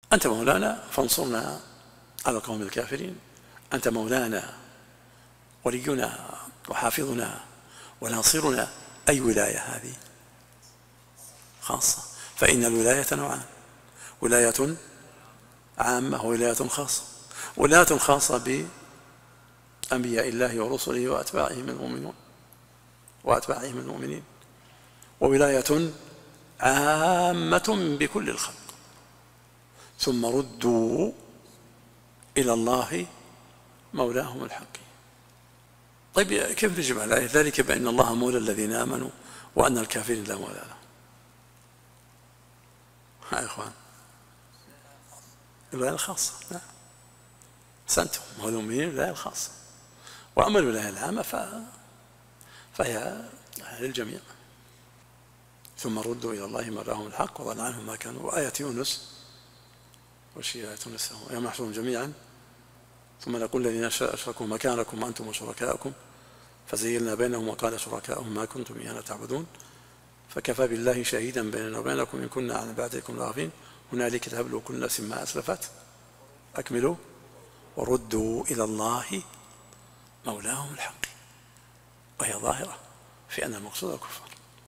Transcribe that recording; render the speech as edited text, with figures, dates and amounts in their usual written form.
أنت مولانا فانصرنا على القوم الكافرين، أنت مولانا ولينا وحافظنا وناصرنا. أي ولاية هذه؟ خاصة. فإن الولاية نوعان: ولاية عامة وولاية خاصة. ولاية خاصة بأنبياء الله ورسله وأتباعهم المؤمنين، وولاية عامة بكل الخلق. ثم ردوا إلى الله مولاهم الحق. طيب كيف نجيب على ذلك بأن الله مولى الذين آمنوا وأن الكافرين لا مولى لهم؟ يا إخوان، الولاية الخاصة. نعم، أحسنتم، مولى المؤمنين الولاية الخاصة. وأما الولاية العامة فهي للجميع. ثم ردوا إلى الله مولاهم الحق وضل عنهم ما كانوا. وآية يونس، وش هي آية يونس؟ يوم نحشرهم جميعا ثم نقول الذين أشركوا مكانكم وأنتم وشركاؤكم فزيلنا بينهم وقال شركاؤهم ما كنتم إيانا تعبدون فكفى بالله شهيدا بيننا وبينكم إن كنا عن بعدكم راغبين هنالك تبلو كل نفس ما أسلفت أكملوا وردوا إلى الله مولاهم الحق. وهي ظاهرة في أن المقصود الكفر.